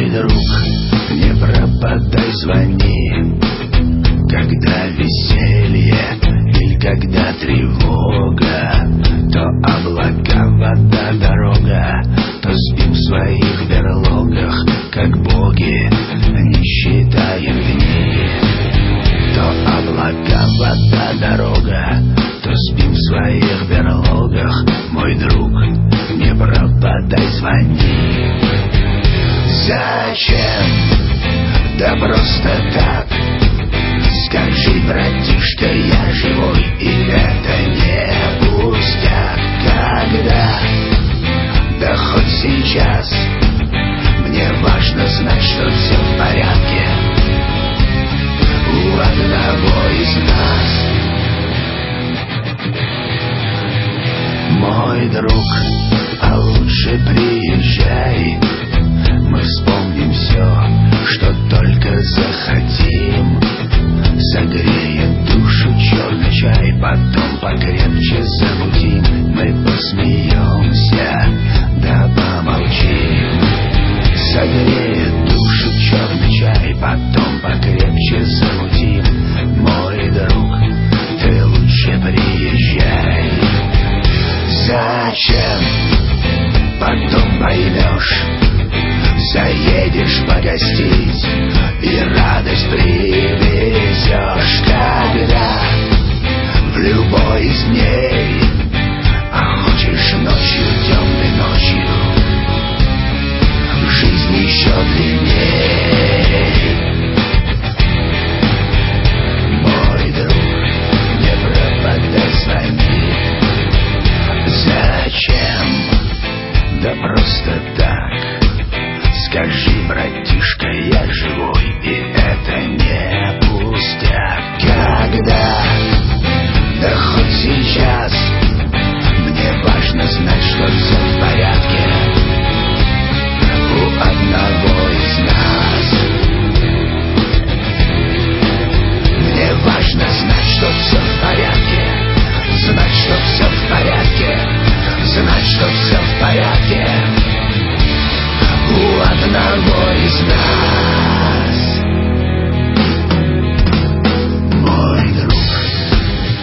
Мой друг, не пропадай, звони, когда веселье или когда тревога, то облака, вода, дорога, то спим в своих берлогах, как боги, не считаем дни. То облака, вода, дорога, то спим в своих берлогах. Мой друг, не пропадай, звони. Зачем? Да просто так. Скажи, братишка, я живой, и это не пустяк. Когда? Да хоть сейчас. Мне важно знать, что все в порядке у одного из нас. Мой друг, а лучше приезжай. Мы вспомним все, что только захотим. Согреет душу черный чай, потом покрепче замутим. Мы посмеемся, да помолчим. Согреет душу черный чай, потом покрепче замутим. Мой друг, ты лучше приезжай. Зачем? Потом поймешь. Заедешь погостить и радость привезешь. Когда? В любой из дней. А хочешь ночью, темной ночью, жизнь еще длинней. Мой друг, не пропадай, звони. Зачем? Да просто так. Скажи, братишка, я живой, и это не пустяк. Когда? Да хоть сейчас. Мне важно знать, что все в порядке у одного из нас. Мне важно знать, что все в порядке. Знать, что все в порядке. Знать, что все в порядке у одного из нас. Мой друг,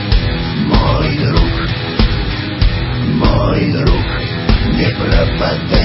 мой друг, мой друг, не пропадай.